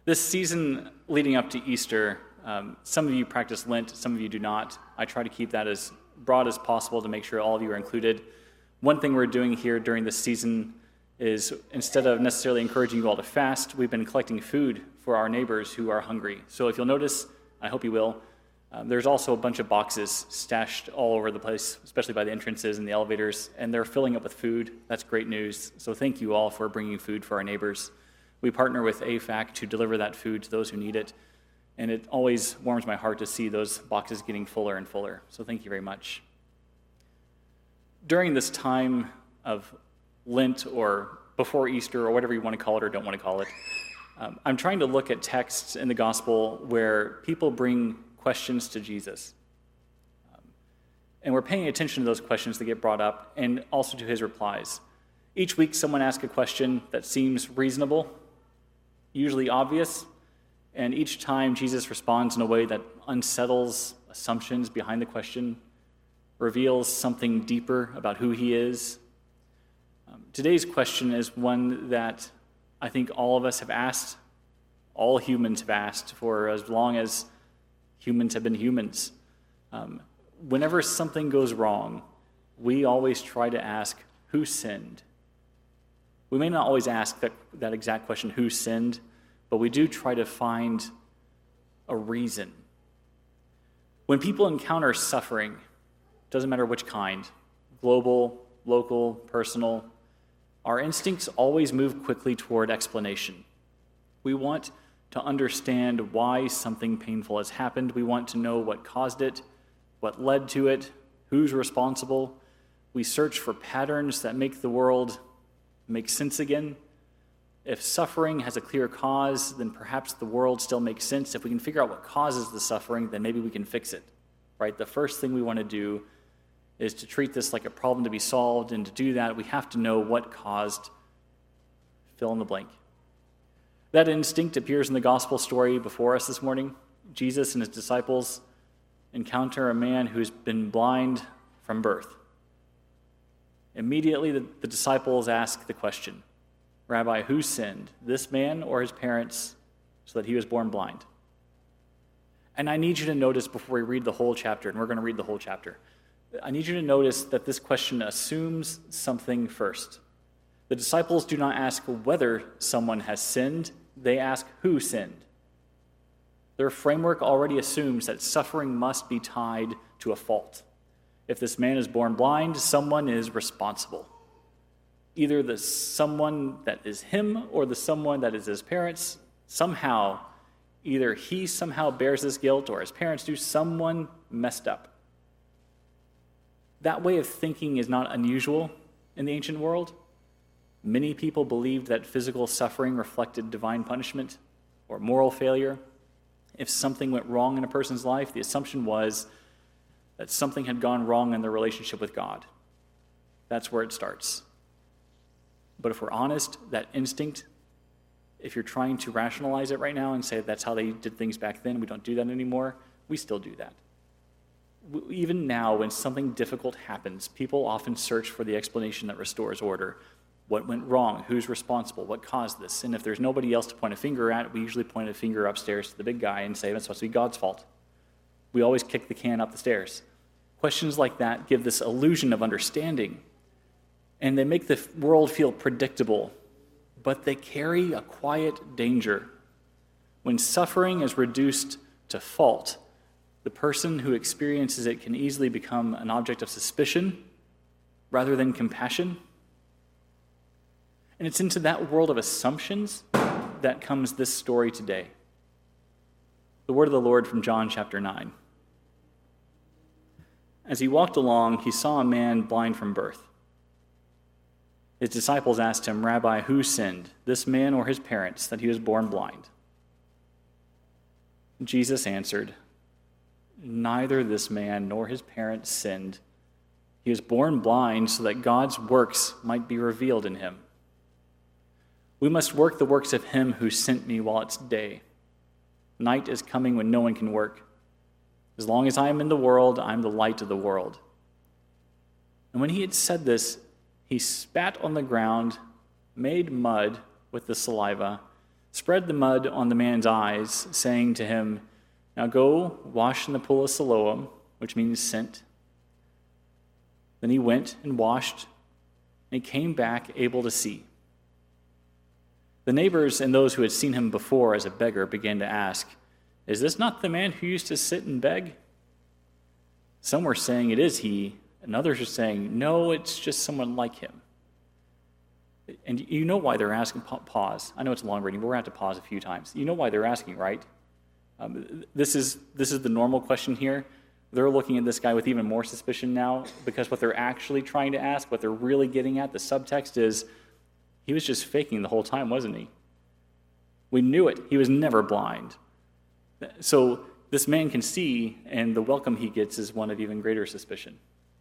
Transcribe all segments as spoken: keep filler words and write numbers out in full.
This season leading up to Easter, um, some of you practice Lent, some of you do not. I try to keep that as broad as possible to make sure all of you are included. One thing we're doing here during this season is, instead of necessarily encouraging you all to fast, we've been collecting food for our neighbors who are hungry. So if you'll notice, I hope you will, um, there's also a bunch of boxes stashed all over the place, especially by the entrances and the elevators, and they're filling up with food. That's great news. So thank you all for bringing food for our neighbors. We partner with A F A C to deliver that food to those who need it, and it always warms my heart to see those boxes getting fuller and fuller. So thank you very much. During this time of Lent, or before Easter, or whatever you want to call it or don't want to call it, um, I'm trying to look at texts in the gospel where people bring questions to Jesus. Um, and we're paying attention to those questions that get brought up, and also to his replies. Each week someone asks a question that seems reasonable, usually obvious, and each time Jesus responds in a way that unsettles assumptions behind the question, reveals something deeper about who he is. Um, today's question is one that I think all of us have asked, all humans have asked for as long as humans have been humans. Um, whenever something goes wrong, we always try to ask, who sinned? We may not always ask that, that exact question, who sinned, but we do try to find a reason. When people encounter suffering, doesn't matter which kind, global, local, personal, our instincts always move quickly toward explanation. We want to understand why something painful has happened. We want to know what caused it, what led to it, who's responsible. We search for patterns that make the world make sense again. If suffering has a clear cause, then perhaps the world still makes sense. If we can figure out what causes the suffering, then maybe we can fix it, right? The first thing we want to do is to treat this like a problem to be solved, and to do that, we have to know what caused fill in the blank. That instinct appears in the gospel story before us this morning. Jesus and his disciples encounter a man who's been blind from birth. Immediately, the, the disciples ask the question, Rabbi, who sinned, this man or his parents, so that he was born blind? And I need you to notice before we read the whole chapter, and we're going to read the whole chapter, I need you to notice that this question assumes something first. The disciples do not ask whether someone has sinned, they ask who sinned. Their framework already assumes that suffering must be tied to a fault. If this man is born blind, someone is responsible. Either the someone that is him or the someone that is his parents, somehow, either he somehow bears this guilt or his parents do, someone messed up. That way of thinking is not unusual in the ancient world. Many people believed that physical suffering reflected divine punishment or moral failure. If something went wrong in a person's life, the assumption was that something had gone wrong in their relationship with God. That's where it starts. But if we're honest, that instinct, if you're trying to rationalize it right now and say that's how they did things back then, we don't do that anymore, we still do that. Even now, when something difficult happens, people often search for the explanation that restores order. What went wrong? Who's responsible? What caused this? And if there's nobody else to point a finger at, we usually point a finger upstairs to the big guy and say, that's supposed to be God's fault. We always kick the can up the stairs. Questions like that give this illusion of understanding, and they make the world feel predictable, but they carry a quiet danger. When suffering is reduced to fault, the person who experiences it can easily become an object of suspicion rather than compassion. And it's into that world of assumptions that comes this story today. The word of the Lord from John chapter nine. As he walked along, he saw a man blind from birth. His disciples asked him, Rabbi, who sinned, this man or his parents, that he was born blind? Jesus answered, neither this man nor his parents sinned. He was born blind so that God's works might be revealed in him. We must work the works of him who sent me while it's day. Night is coming when no one can work. As long as I am in the world, I am the light of the world. And when he had said this, he spat on the ground, made mud with the saliva, spread the mud on the man's eyes, saying to him, "Now go wash in the pool of Siloam," which means sent. Then he went and washed, and he came back able to see. The neighbors and those who had seen him before as a beggar began to ask, "Is this not the man who used to sit and beg?" Some were saying, "It is he," and others were saying, "No, it's just someone like him." And you know why they're asking. Pause. I know it's a long reading, but we're going to have to pause a few times. You know why they're asking, right? Um, this is this is the normal question here. They're looking at this guy with even more suspicion now, because what they're actually trying to ask, what they're really getting at, the subtext is, he was just faking the whole time, wasn't he? We knew it. He was never blind. So this man can see, and the welcome he gets is one of even greater suspicion.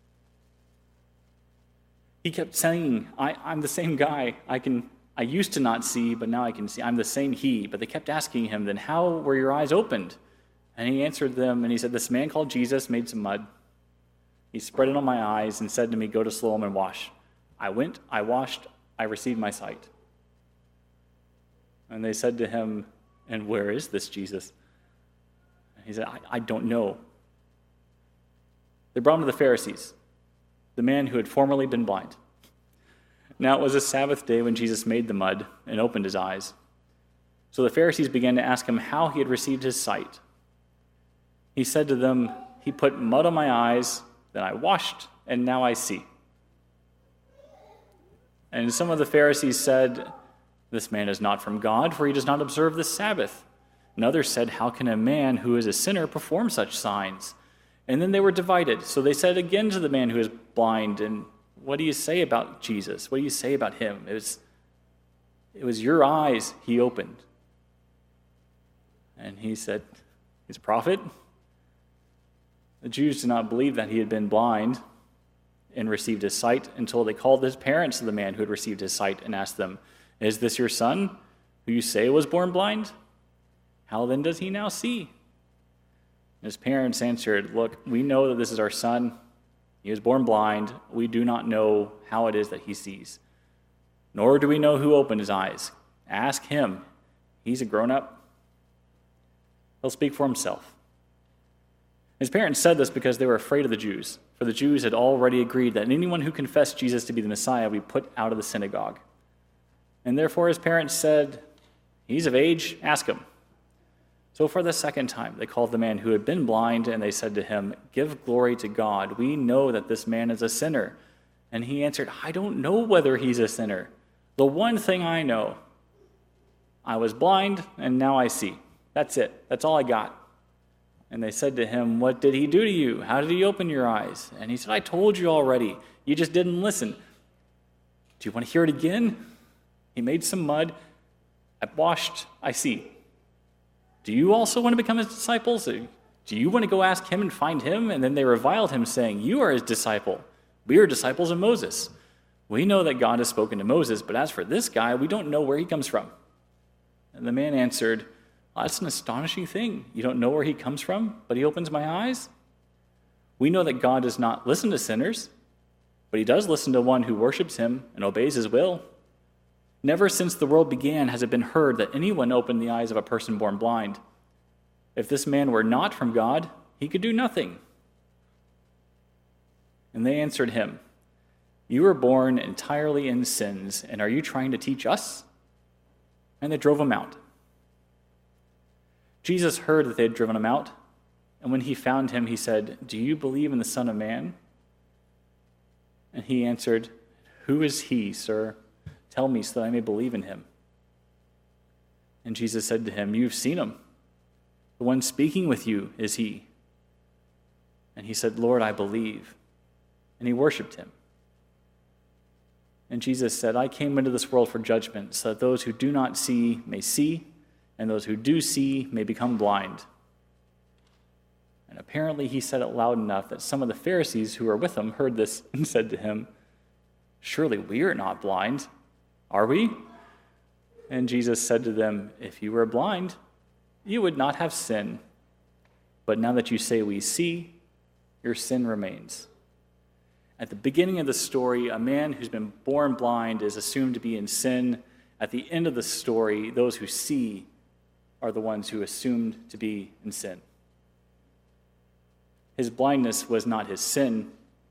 He kept saying, I, I'm the same guy. I can. I used to not see, but now I can see. I'm the same he. But they kept asking him, then how were your eyes opened? And he answered them, and he said, this man called Jesus made some mud. He spread it on my eyes and said to me, go to Siloam and wash. I went, I washed, I received my sight. And they said to him, and where is this Jesus? And he said, I, I don't know. They brought him to the Pharisees, the man who had formerly been blind. Now it was a Sabbath day when Jesus made the mud and opened his eyes. So the Pharisees began to ask him how he had received his sight. He said to them, he put mud on my eyes, then I washed, and now I see. And some of the Pharisees said, this man is not from God, for he does not observe the Sabbath. And others said, how can a man who is a sinner perform such signs? And then they were divided. So they said again to the man who is blind, and what do you say about Jesus? What do you say about him? It was, it was your eyes he opened. And he said, he's a prophet. The Jews did not believe that he had been blind and received his sight until they called his parents to the man who had received his sight and asked them, is this your son, who you say was born blind? How then does he now see? His parents answered, look, we know that this is our son. He was born blind. We do not know how it is that he sees. Nor do we know who opened his eyes. Ask him. He's a grown-up. He'll speak for himself. His parents said this because they were afraid of the Jews, for the Jews had already agreed that anyone who confessed Jesus to be the Messiah would be put out of the synagogue. And therefore his parents said, he's of age, ask him. So for the second time they called the man who had been blind, and they said to him, give glory to God. We know that this man is a sinner. And he answered, I don't know whether he's a sinner. The one thing I know, I was blind, and now I see. That's it. That's all I got. And they said to him, what did he do to you? How did he open your eyes? And he said, I told you already. You just didn't listen. Do you want to hear it again? He made some mud. I washed. I see. Do you also want to become his disciples? Do you want to go ask him and find him? And then they reviled him, saying, you are his disciple. We are disciples of Moses. We know that God has spoken to Moses, but as for this guy, we don't know where he comes from. And the man answered, that's an astonishing thing. You don't know where he comes from, but he opens my eyes? We know that God does not listen to sinners, but he does listen to one who worships him and obeys his will. Never since the world began has it been heard that anyone opened the eyes of a person born blind. If this man were not from God, he could do nothing. And they answered him, you were born entirely in sins, and are you trying to teach us? And they drove him out. Jesus heard that they had driven him out, and when he found him, he said, do you believe in the Son of Man? And he answered, who is he, sir? Tell me so that I may believe in him. And Jesus said to him, you've seen him. The one speaking with you is he. And he said, Lord, I believe. And he worshiped him. And Jesus said, I came into this world for judgment, so that those who do not see may see, and those who do see may become blind. And apparently he said it loud enough that some of the Pharisees who were with him heard this and said to him, surely we are not blind, are we? And Jesus said to them, if you were blind, you would not have sin. But now that you say we see, your sin remains. At the beginning of the story, a man who's been born blind is assumed to be in sin, At the end of the story, those who see are the ones who assumed to be in sin. His blindness was not his sin.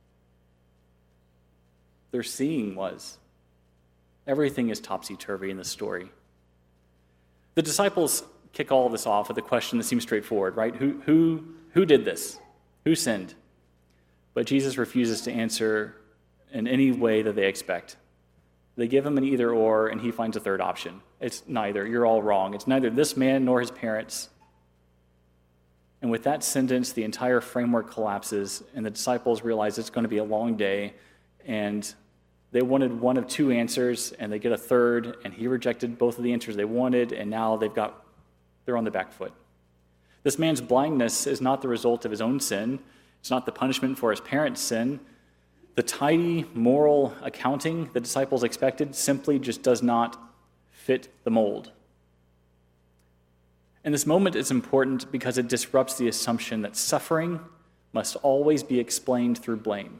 Their seeing was. Everything is topsy-turvy in the story. The disciples kick all of this off with a question that seems straightforward, right? Who, who, who did this? Who sinned? But Jesus refuses to answer in any way that they expect. They give him an either or, and he finds a third option. It's neither. You're all wrong. It's neither this man nor his parents. And with that sentence, the entire framework collapses, and the disciples realize it's going to be a long day, and they wanted one of two answers, and they get a third, and he rejected both of the answers they wanted, and now they've got, they're on the back foot. This man's blindness is not the result of his own sin. It's not the punishment for his parents' sin. The tidy moral accounting the disciples expected simply just does not fit the mold. And this moment is important because it disrupts the assumption that suffering must always be explained through blame.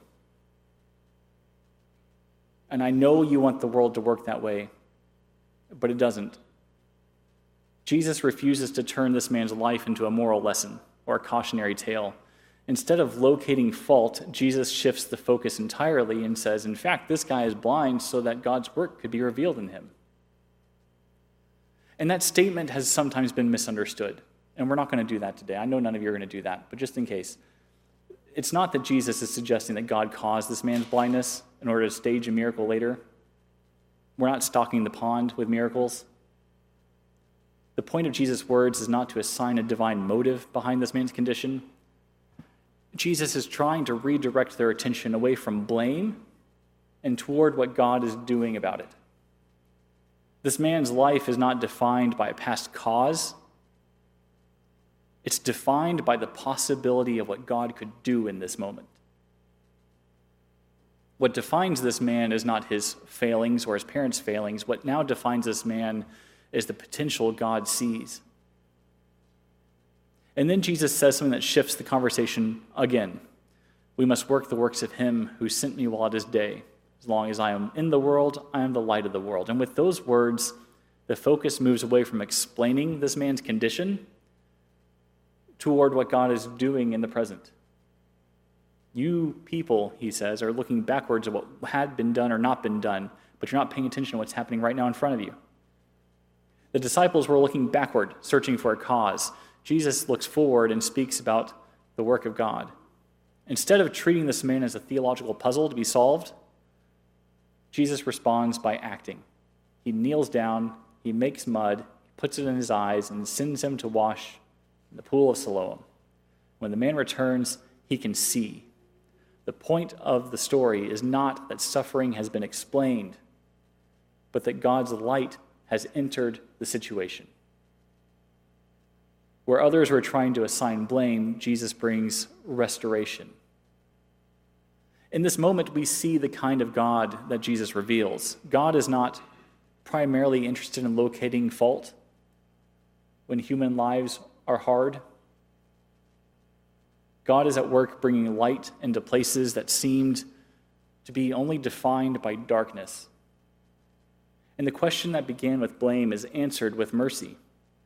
And I know you want the world to work that way, but it doesn't. Jesus refuses to turn this man's life into a moral lesson or a cautionary tale. Instead of locating fault, Jesus shifts the focus entirely and says, in fact, this guy is blind so that God's work could be revealed in him. And that statement has sometimes been misunderstood, and we're not going to do that today. I know none of you are going to do that, but just in case. It's not that Jesus is suggesting that God caused this man's blindness in order to stage a miracle later. We're not stocking the pond with miracles. The point of Jesus' words is not to assign a divine motive behind this man's condition. Jesus is trying to redirect their attention away from blame and toward what God is doing about it. This man's life is not defined by a past cause. It's defined by the possibility of what God could do in this moment. What defines this man is not his failings or his parents' failings. What now defines this man is the potential God sees. And then Jesus says something that shifts the conversation again. We must work the works of him who sent me while it is day. As long as I am in the world, I am the light of the world. And with those words, the focus moves away from explaining this man's condition toward what God is doing in the present. You people, he says, are looking backwards at what had been done or not been done, but you're not paying attention to what's happening right now in front of you. The disciples were looking backward, searching for a cause. Jesus looks forward and speaks about the work of God. Instead of treating this man as a theological puzzle to be solved, Jesus responds by acting. He kneels down, he makes mud, puts it in his eyes, and sends him to wash in the pool of Siloam. When the man returns, he can see. The point of the story is not that suffering has been explained, but that God's light has entered the situation. Where others were trying to assign blame, Jesus brings restoration. In this moment, we see the kind of God that Jesus reveals. God is not primarily interested in locating fault when human lives are hard. God is at work bringing light into places that seemed to be only defined by darkness. And the question that began with blame is answered with mercy.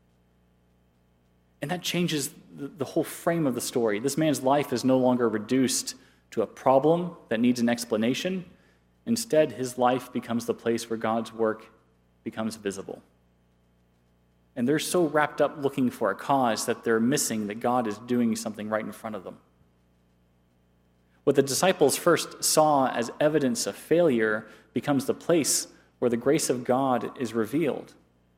And that changes the whole frame of the story. This man's life is no longer reduced to a problem that needs an explanation. Instead, his life becomes the place where God's work becomes visible. And they're so wrapped up looking for a cause that they're missing that God is doing something right in front of them. What the disciples first saw as evidence of failure becomes the place where the grace of God is revealed.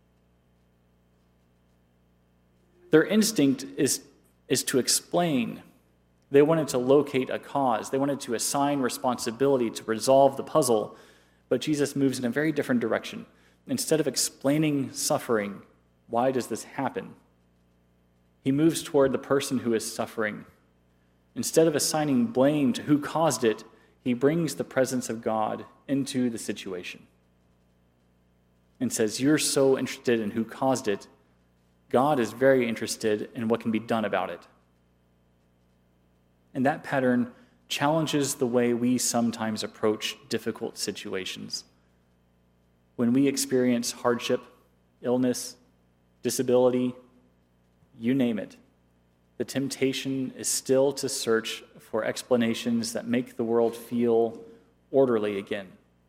Their instinct is, is to explain. They wanted to locate a cause. They wanted to assign responsibility to resolve the puzzle. But Jesus moves in a very different direction. Instead of explaining suffering, why does this happen? He moves toward the person who is suffering. Instead of assigning blame to who caused it, he brings the presence of God into the situation and says, you're so interested in who caused it. God is very interested in what can be done about it. And that pattern challenges the way we sometimes approach difficult situations. when we experience hardship, illness, disability, you name it, the temptation is still to search for explanations that make the world feel orderly again,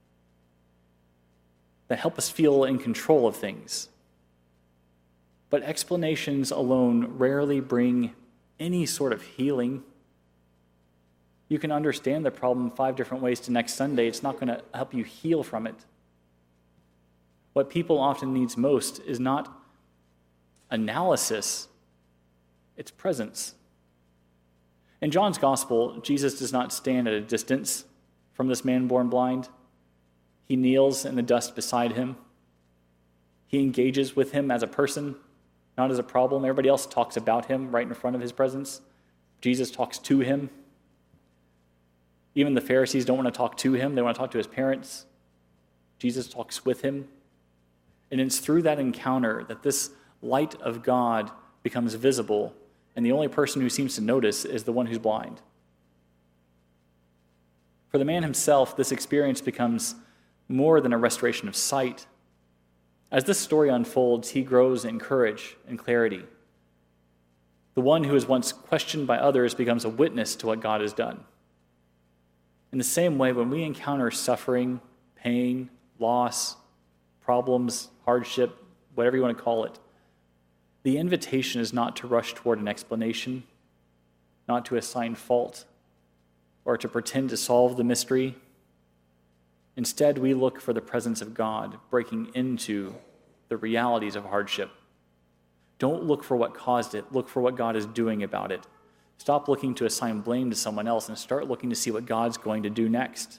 that help us feel in control of things. But explanations alone rarely bring any sort of healing. You can understand the problem five different ways to next Sunday. It's not going to help you heal from it. What people often needs most is not analysis, it's presence. In John's gospel, Jesus does not stand at a distance from this man born blind. He kneels in the dust beside him. He engages with him as a person, not as a problem. Everybody else talks about him right in front of his presence. Jesus talks to him. Even the Pharisees don't want to talk to him. They want to talk to his parents. Jesus talks with him. And it's through that encounter that this light of God becomes visible, and the only person who seems to notice is the one who's blind. For the man himself, this experience becomes more than a restoration of sight. As this story unfolds, he grows in courage and clarity. The one who was once questioned by others becomes a witness to what God has done. In the same way, when we encounter suffering, pain, loss, problems, hardship, whatever you want to call it, the invitation is not to rush toward an explanation, not to assign fault, or to pretend to solve the mystery. Instead, we look for the presence of God breaking into the realities of hardship. Don't look for what caused it. Look for what God is doing about it. Stop looking to assign blame to someone else and start looking to see what God's going to do next.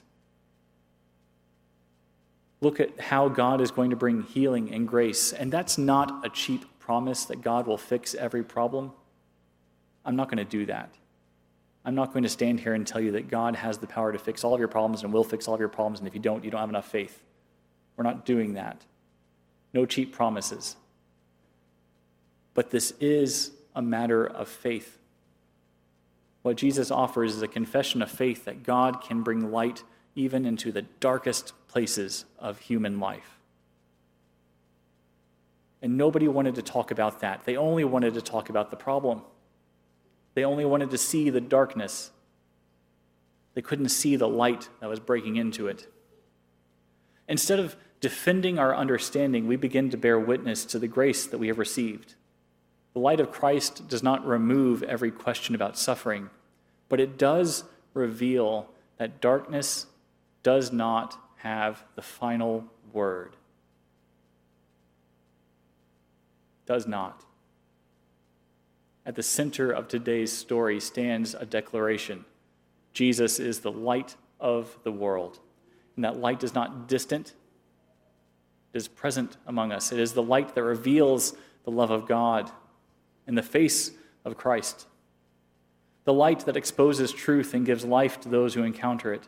Look at how God is going to bring healing and grace. And that's not a cheap promise that God will fix every problem. I'm not going to do that. I'm not going to stand here and tell you that God has the power to fix all of your problems and will fix all of your problems, and if you don't, you don't have enough faith. We're not doing that. No cheap promises. But this is a matter of faith. What Jesus offers is a confession of faith that God can bring light even into the darkest places of human life. And nobody wanted to talk about that. They only wanted to talk about the problem. They only wanted to see the darkness. They couldn't see the light that was breaking into it. Instead of defending our understanding, we begin to bear witness to the grace that we have received. The light of Christ does not remove every question about suffering, but it does reveal that darkness does not have the final word. Does not. At the center of today's story stands a declaration. Jesus is the light of the world. And that light is not distant. It is present among us. It is the light that reveals the love of God in the face of Christ. The light that exposes truth and gives life to those who encounter it.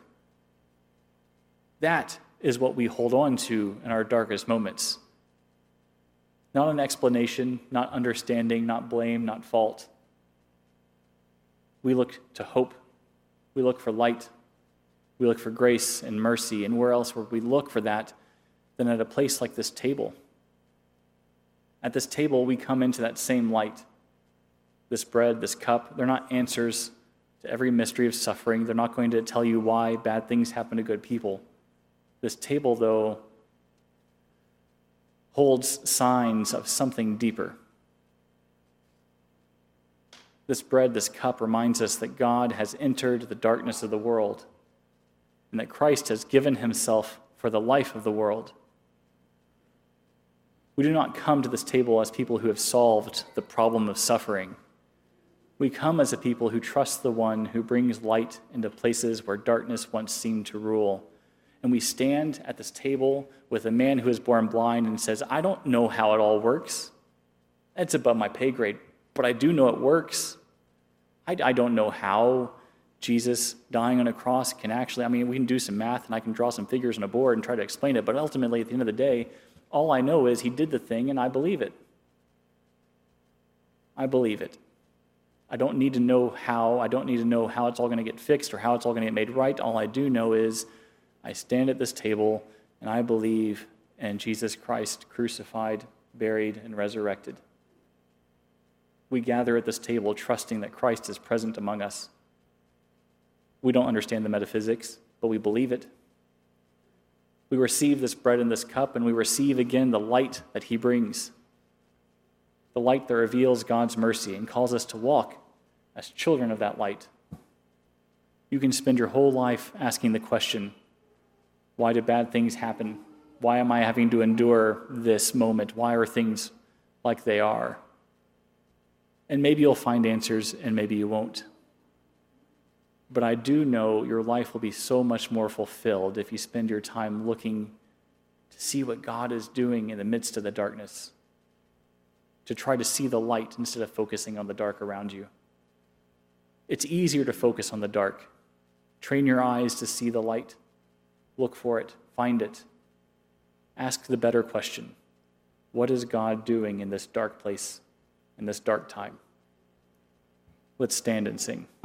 That is what we hold on to in our darkest moments. Not an explanation, not understanding, not blame, not fault. We look to hope. We look for light. We look for grace and mercy. And where else would we look for that than at a place like this table? At this table, we come into that same light. This bread, this cup, they're not answers to every mystery of suffering. They're not going to tell you why bad things happen to good people. This table, though, holds signs of something deeper. This bread, this cup reminds us that God has entered the darkness of the world and that Christ has given himself for the life of the world. We do not come to this table as people who have solved the problem of suffering. We come as a people who trust the one who brings light into places where darkness once seemed to rule. And we stand at this table with a man who is born blind and says, I don't know how it all works. It's above my pay grade, but I do know it works. I, I don't know how Jesus dying on a cross can actually, I mean, we can do some math and I can draw some figures on a board and try to explain it, but ultimately at the end of the day, all I know is he did the thing and I believe it. I believe it. I don't need to know how. I don't need to know how it's all going to get fixed or how it's all going to get made right. All I do know is I stand at this table and I believe and Jesus Christ crucified, buried, and resurrected. We gather at this table trusting that Christ is present among us. We don't understand the metaphysics, but we believe it. We receive this bread and this cup, and we receive again the light that he brings, the light that reveals God's mercy and calls us to walk as children of that light. You can spend your whole life asking the question, why do bad things happen? Why am I having to endure this moment? Why are things like they are? And maybe you'll find answers and maybe you won't. But I do know your life will be so much more fulfilled if you spend your time looking to see what God is doing in the midst of the darkness, to try to see the light instead of focusing on the dark around you. It's easier to focus on the dark. Train your eyes to see the light. Look for it. Find it. Ask the better question. What is God doing in this dark place, in this dark time? Let's stand and sing.